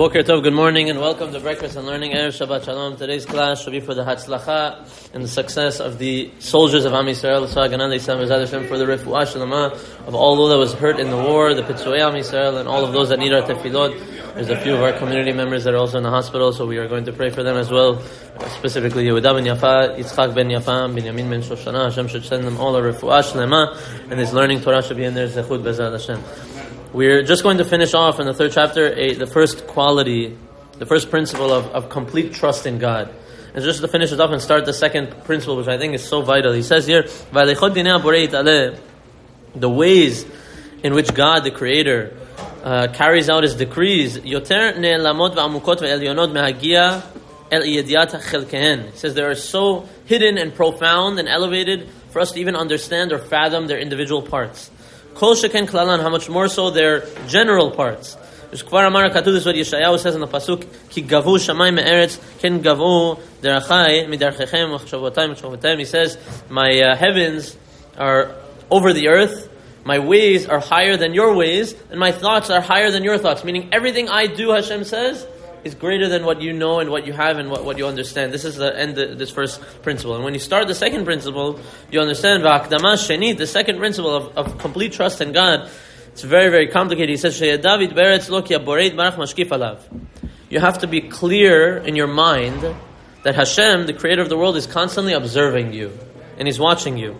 Boker Tov, good morning and welcome to Breakfast and Learning. Erev Shabbat Shalom. Today's class should be for the Hatzlacha and the success of the soldiers of Am Yisrael. For the Refuah Shalama of all that was hurt in the war, the Pitzuei Am Yisrael, and all of those that need our tefillot. There's a few of our community members that are also in the hospital, so we are going to pray for them as well. Specifically, Yehuda ben Yafa, Yitzchak ben Yafa, Binyamin ben Shoshana. Hashem should send them all a Refuah Shalama, and this learning Torah should be in their Zechut Bezrat Hashem. We're just going to finish off in the third chapter, the first quality, the first principle of complete trust in God. And just to finish it off and start the second principle, which I think is so vital. He says here, the ways in which God, the Creator, carries out His decrees, He says they are so hidden and profound and elevated for us to even understand or fathom their individual parts. Kol sheken klalan, how much more so their general parts. This is what Yeshayahu says in the pasuk, Ki gavu shamayim me'eretz, ken gavu derachai midarchechem v'chshavotayim. He says, my heavens are over the earth, my ways are higher than your ways, and my thoughts are higher than your thoughts. Meaning everything I do, Hashem says, is greater than what you know and what you have and what you understand. This is the end of this first principle. And when you start the second principle, you understand the second principle of complete trust in God. It's very, very complicated. He says, you have to be clear in your mind that Hashem, the creator of the world, is constantly observing you. And He's watching you.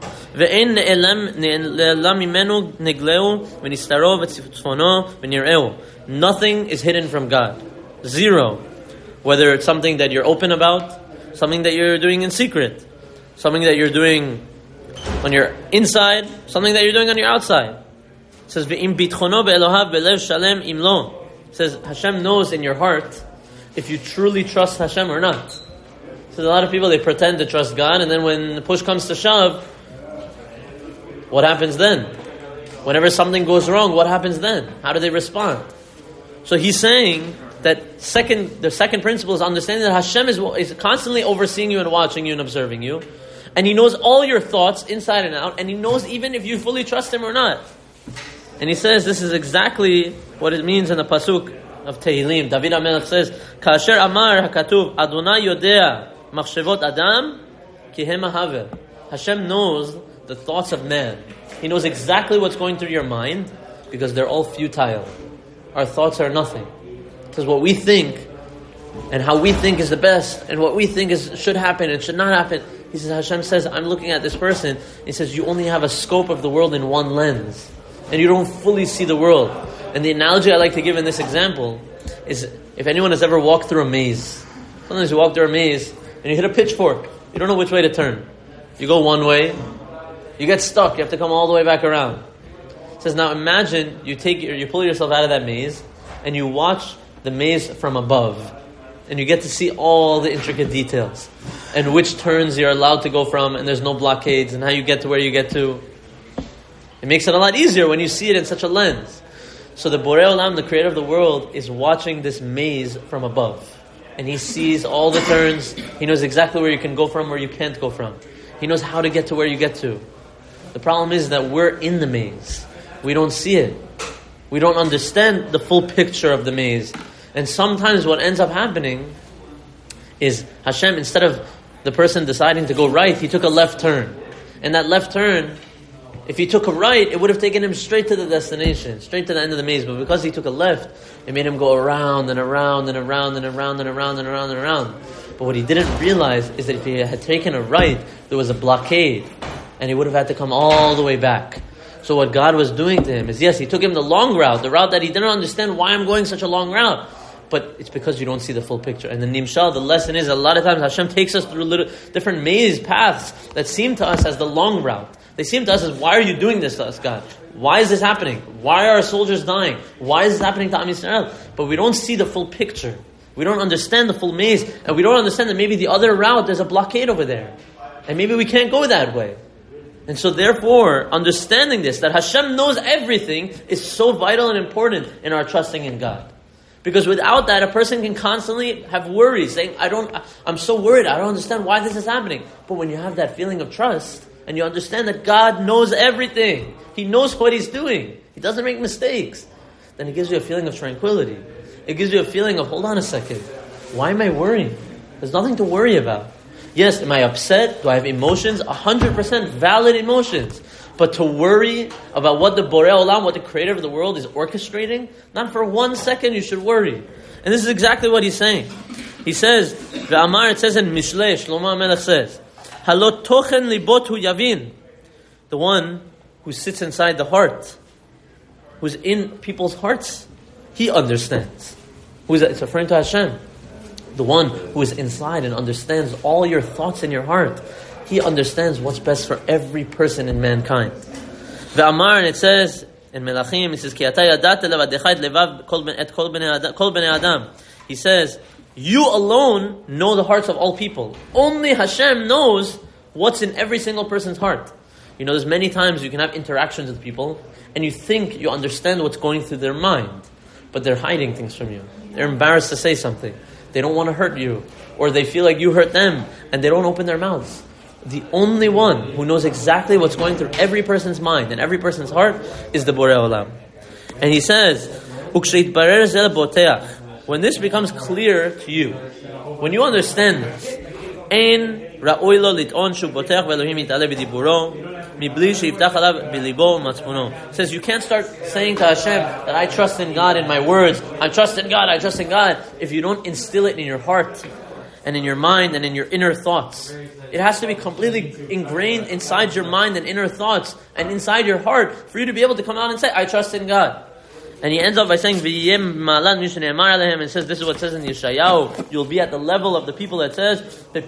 Nothing is hidden from God. Zero. Whether it's something that you're open about, something that you're doing in secret, something that you're doing when you're inside, something that you're doing on your outside. It says, it says, Hashem knows in your heart if you truly trust Hashem or not. So a lot of people, they pretend to trust God, and then when the push comes to shove, what happens then? Whenever something goes wrong, what happens then? How do they respond? So he's saying that the second principle is understanding that Hashem is constantly overseeing you and watching you and observing you. And He knows all your thoughts inside and out. And He knows even if you fully trust Him or not. And he says this is exactly what it means in the pasuk of Tehillim. David HaMelech says, Kasher Amar HaKatuv, Adonai Yodea Machshevot Adam Kihem Haver. Hashem knows the thoughts of man. He knows exactly what's going through your mind because they're all futile. Our thoughts are nothing. Because what we think and how we think is the best and what we think should happen and should not happen. He says, Hashem says, I'm looking at this person. He says, you only have a scope of the world in one lens. And you don't fully see the world. And the analogy I like to give in this example is if anyone has ever walked through a maze. Sometimes you walk through a maze and you hit a pitchfork. You don't know which way to turn. You go one way. You get stuck. You have to come all the way back around. It says, now imagine you pull yourself out of that maze and you watch the maze from above, and you get to see all the intricate details and which turns you're allowed to go from, and there's no blockades, and how you get to where you get to. It makes it a lot easier when you see it in such a lens. So the Borei Olam, the creator of the world, is watching this maze from above, and He sees all the turns. He knows exactly where you can go from, where you can't go from. He knows how to get to where you get to. The problem is that we're in the maze. We don't see it. We don't understand the full picture of the maze. And sometimes what ends up happening is Hashem, instead of the person deciding to go right, he took a left turn. And that left turn, if he took a right, it would have taken him straight to the destination, straight to the end of the maze. But because he took a left, it made him go around and around and around and around and around and around and around. But what he didn't realize is that if he had taken a right, there was a blockade. And he would have had to come all the way back. So what God was doing to him is, yes, He took him the long route, the route that he didn't understand why I'm going such a long route. But it's because you don't see the full picture. And the Nimshal, the lesson is, a lot of times Hashem takes us through little different maze paths that seem to us as the long route. They seem to us as, why are you doing this to us, God? Why is this happening? Why are our soldiers dying? Why is this happening to Am Yisrael? But we don't see the full picture. We don't understand the full maze. And we don't understand that maybe the other route, there's a blockade over there. And maybe we can't go that way. And so therefore, understanding this, that Hashem knows everything, is so vital and important in our trusting in God. Because without that, a person can constantly have worries, saying, I'm so worried, I don't understand why this is happening. But when you have that feeling of trust, and you understand that God knows everything, He knows what He's doing, He doesn't make mistakes, then it gives you a feeling of tranquility. It gives you a feeling of, hold on a second, why am I worrying? There's nothing to worry about. Yes, am I upset? Do I have emotions? 100% valid emotions. But to worry about what the Borei Olam, what the creator of the world is orchestrating, not for 1 second you should worry. And this is exactly what he's saying. He says, Ve'amar, it says in Mishlei, Shlomo HaMelech says, Halot tochen libot hu yavin. The one who sits inside the heart, who's in people's hearts, he understands. It's referring to Hashem. The one who is inside and understands all your thoughts in your heart. He understands what's best for every person in mankind. Ve'amar, and it says in Melachim, it says, Ki ata yadat levadecha et levav kol bnei adam. He says, you alone know the hearts of all people. Only Hashem knows what's in every single person's heart. You know, there's many times you can have interactions with people and you think you understand what's going through their mind, but they're hiding things from you. They're embarrassed to say something. They don't want to hurt you, or they feel like you hurt them and they don't open their mouths. The only one who knows exactly what's going through every person's mind and every person's heart is the Borei Olam. And he says, when this becomes clear to you, when you understand this, it says you can't start saying to Hashem that I trust in God in my words, I trust in God, if you don't instill it in your heart and in your mind and in your inner thoughts. It has to be completely ingrained inside your mind and inner thoughts and inside your heart for you to be able to come out and say, I trust in God. And he ends up by saying, and says, this is what it says in Yeshayahu, you'll be at the level of the people that says,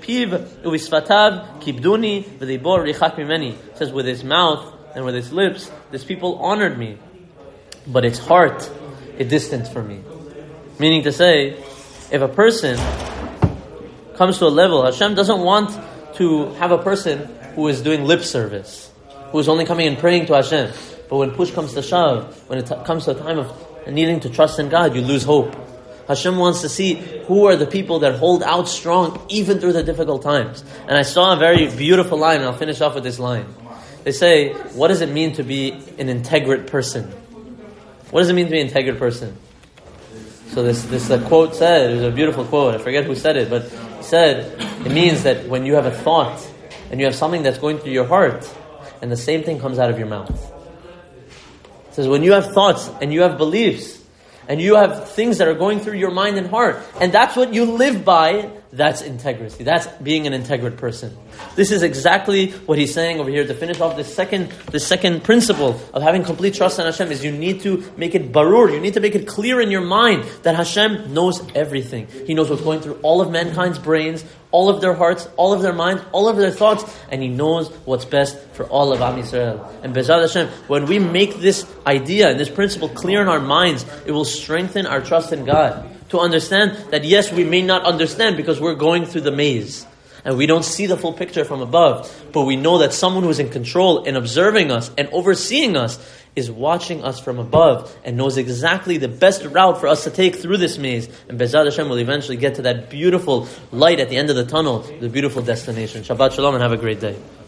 it says, with his mouth and with his lips, this people honored me, but its heart is distant from me. Meaning to say, if a person comes to a level, Hashem doesn't want to have a person who is doing lip service, who is only coming and praying to Hashem. But when push comes to shove, when it comes to a time of needing to trust in God, you lose hope. Hashem wants to see who are the people that hold out strong even through the difficult times. And I saw a very beautiful line, and I'll finish off with this line. They say, what does it mean to be an integrate person? What does it mean to be an integrate person? So this quote said, it was a beautiful quote, I forget who said it, but he said, it means that when you have a thought, and you have something that's going through your heart, and the same thing comes out of your mouth. It says, when you have thoughts and you have beliefs and you have things that are going through your mind and heart, and that's what you live by, that's integrity. That's being an integrate person. This is exactly what he's saying over here. To finish off the second principle of having complete trust in Hashem is you need to make it barur. You need to make it clear in your mind that Hashem knows everything. He knows what's going through all of mankind's brains, all of their hearts, all of their minds, all of their thoughts, and He knows what's best for all of Am Yisrael. And Be'ezrat Hashem, when we make this idea and this principle clear in our minds, it will strengthen our trust in God. To understand that yes, we may not understand because we're going through the maze and we don't see the full picture from above, but we know that someone who is in control and observing us and overseeing us is watching us from above and knows exactly the best route for us to take through this maze. And Be'ezrat Hashem will eventually get to that beautiful light at the end of the tunnel, the beautiful destination. Shabbat Shalom and have a great day.